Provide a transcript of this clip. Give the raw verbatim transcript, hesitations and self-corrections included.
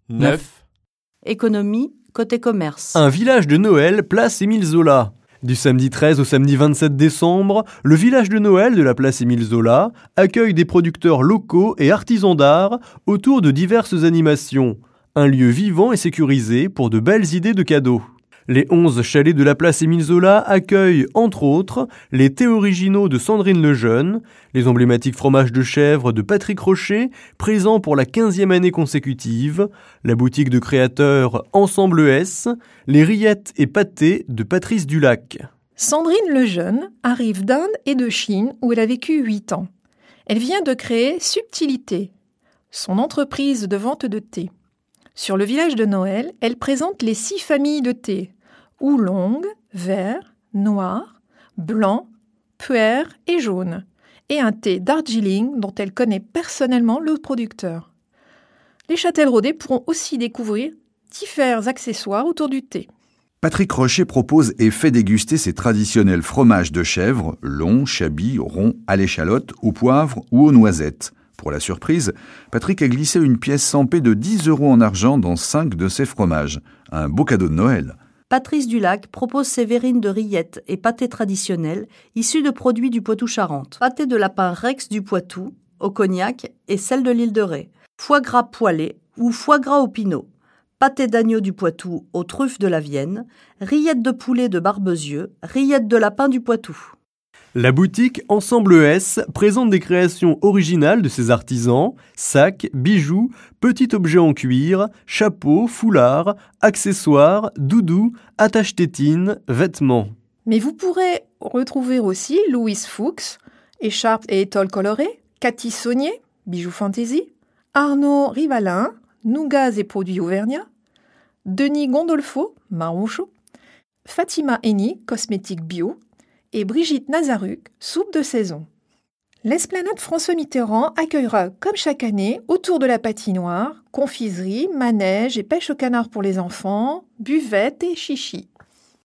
neuf. Économie, côté commerce. Un village de Noël, place Émile Zola. Du samedi treize au samedi vingt-sept décembre, le village de Noël de la place Émile Zola accueille des producteurs locaux et artisans d'art autour de diverses animations. Un lieu vivant et sécurisé pour de belles idées de cadeaux. Les onze chalets de la place Émile Zola accueillent, entre autres, les thés originaux de Sandrine Lejeune, les emblématiques fromages de chèvre de Patrick Rocher, présents pour la quinzième année consécutive, la boutique de créateurs Ensemble S, les rillettes et pâtés de Patrice Dulac. Sandrine Lejeune arrive d'Inde et de Chine où elle a vécu huit ans. Elle vient de créer Subtilité, son entreprise de vente de thé. Sur le village de Noël, elle présente les six familles de thé. Oolong, vert, noir, blanc, puer et jaune, et un thé Darjeeling dont elle connaît personnellement le producteur. Les châtelleraudais pourront aussi découvrir divers accessoires autour du thé. Patrick Rocher propose et fait déguster ses traditionnels fromages de chèvre, longs, chablis, ronds, à l'échalote, au poivre ou aux noisettes. Pour la surprise, Patrick a glissé une pièce cent p de dix euros en argent dans cinq de ses fromages. Un beau cadeau de Noël. Patrice Dulac propose ses verrines de rillettes et pâtés traditionnels issus de produits du Poitou-Charentes. Pâté de lapin Rex du Poitou, au cognac et celle de l'île de Ré. Foie gras poêlé ou foie gras au pinot. Pâté d'agneau du Poitou aux truffes de la Vienne. Rillettes de poulet de Barbezieux. Rillettes de lapin du Poitou. La boutique Ensemble S présente des créations originales de ses artisans, sacs, bijoux, petits objets en cuir, chapeaux, foulards, accessoires, doudous, attaches-tétines, vêtements. Mais vous pourrez retrouver aussi Louise Fuchs, écharpes et étoiles colorées, Cathy Saunier, bijoux fantaisie, Arnaud Rivalin, nougats et produits Auvergnat, Denis Gondolfo, marron chaud, Fatima Eni, cosmétiques bio, et Brigitte Nazaruc, soupe de saison. L'esplanade François Mitterrand accueillera, comme chaque année, autour de la patinoire, confiserie, manège et pêche au canard pour les enfants, buvette et chichi.